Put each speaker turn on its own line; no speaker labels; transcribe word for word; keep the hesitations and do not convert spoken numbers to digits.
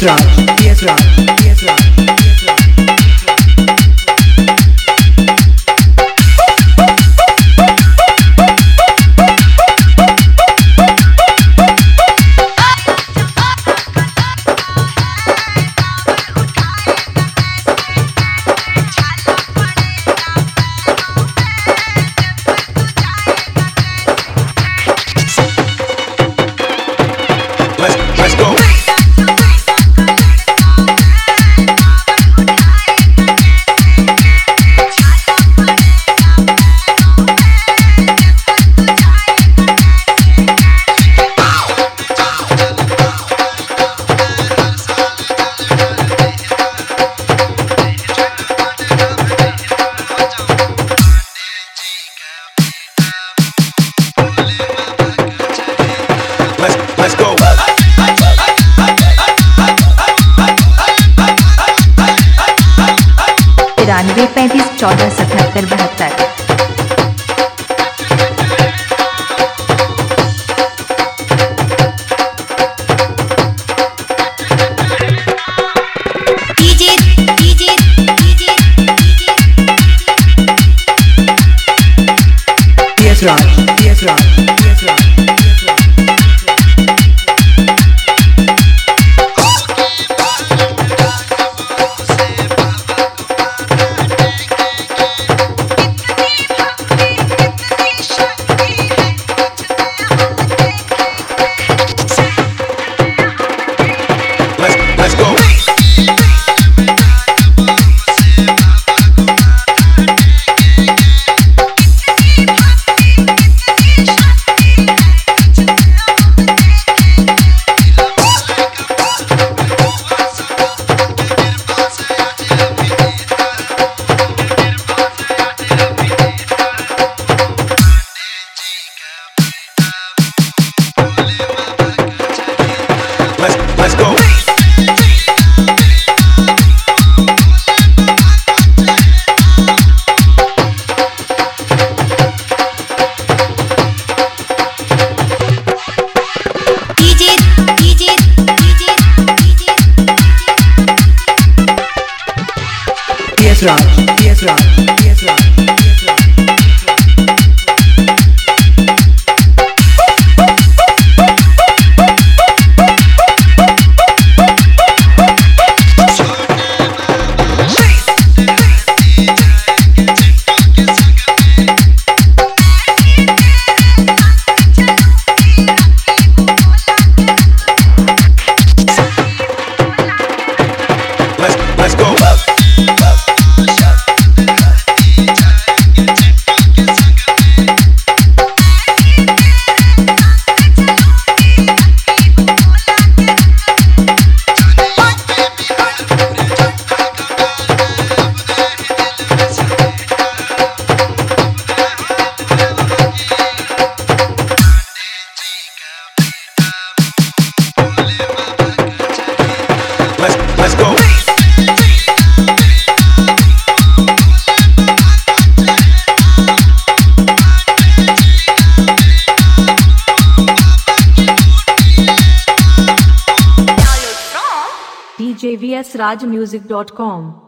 Raj, V S Raj, V S Raj, V S Raj.
Let's go.
तिरानवे पैंतीस चौदह सतहत्तर बहत्तर।
V S Raj, V S Raj, V S Raj.
Let's go. Let's let's go.
V S Raj, V S Raj, V S Raj, V S Raj.
Let's let's go. Let's let's go.
D J V S Raj Music dot com